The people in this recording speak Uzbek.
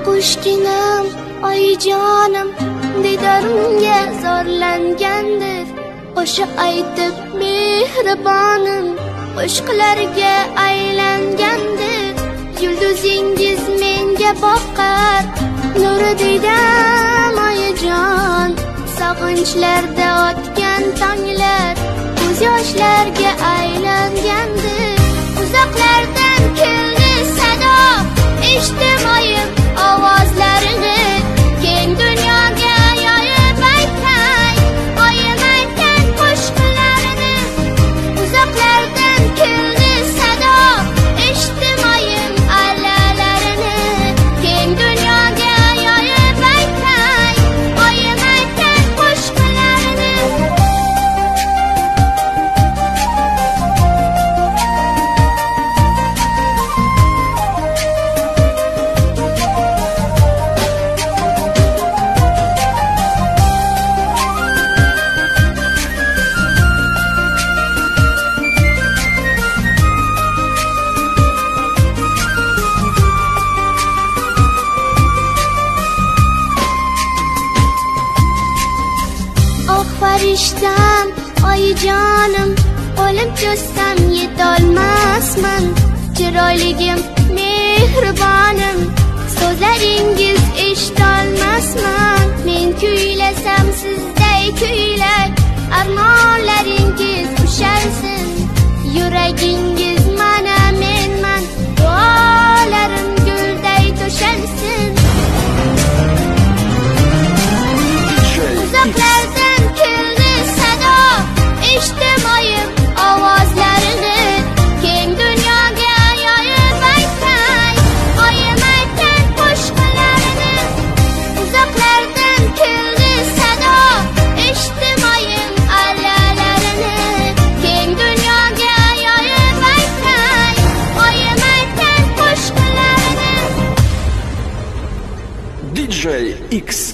Qo'shginim, oyijonim, didorimga zorlangandir. Qo'shiq aytib mehribonim, qo'shiqlarga aylangandir. Yulduzingiz menga boqar, nuri diydam oyijon. Sog'inchlarda o'tgan tonglar ko'z yoshlarga aylangandir. Uzoqlardan keldi sado, eshitdim oyim ovozlarini. Keng dunyoga yoyib aytay, oyim aytgan qo'shiqlarini. Uzoqlardan keldi sado, eshitdim oyim allalarini. Keng dunyoga yoyib aytay, oyim aytgan qo'shiqlarini. Farishtam, oyijonim, qo'lim cho'zsam yetolmasman. Chiroyligim, mehribonim, so'zlaringiz eshitolmasman. Men kuylasam sizday kuylay, armonlaringiz ushalsin. Yuragingiz mana menman, duolarim gulday to'shalsin. Uzoqlardan keldi sado, eshitdim oyim ovozlarini. Keng dunyoga yoyib aytay, oyim aytgan qo'shiqlarini. Uzoqlardan keldi sado, eshitdim oyim allalarini. Keng dunyoga yoyib aytay, oyim aytgan qo'shiqlarini. DJ X